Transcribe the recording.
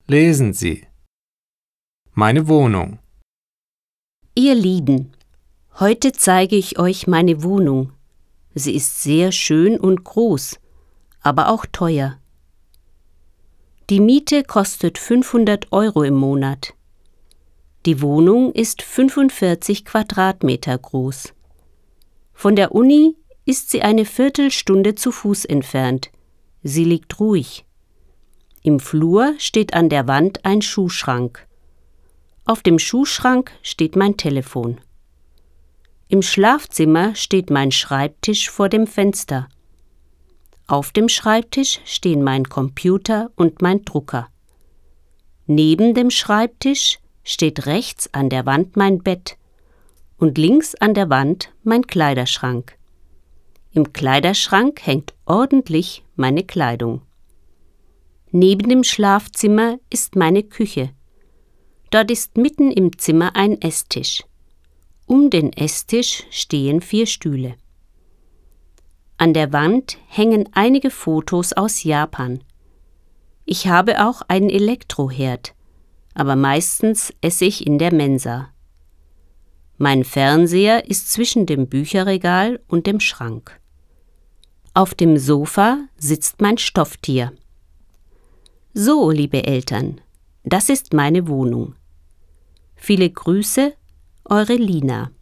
Lesen Sie. Meine Wohnung. Ihr Lieben, heute zeige ich euch meine Wohnung. Sie ist sehr schön und groß, aber auch teuer. Die Miete kostet 500 € im Monat. Die Wohnung ist 45 Quadratmeter groß. Von der Uni ist sie eine Viertelstunde zu Fuß entfernt. Sie liegt ruhig. Im Flur steht an der Wand ein Schuhschrank. Auf dem Schuhschrank steht mein Telefon. Im Schlafzimmer steht mein Schreibtisch vor dem Fenster. Auf dem Schreibtisch stehen mein Computer und mein Drucker. Neben dem Schreibtisch steht rechts an der Wand mein Bett und links an der Wand mein Kleiderschrank. Im Kleiderschrank hängt ordentlich meine Kleidung. Neben dem Schlafzimmer ist meine Küche. Dort ist mitten im Zimmer ein Esstisch. Um den Esstisch stehen 4 Stühle. An der Wand hängen einige Fotos aus Japan. Ich habe auch einen Elektroherd, aber meistens esse ich in der Mensa. Mein Fernseher ist zwischen dem Bücherregal und dem Schrank. Auf dem Sofa sitzt mein Stofftier. So, liebe Eltern, das ist meine Wohnung. Viele Grüße, eure Lina.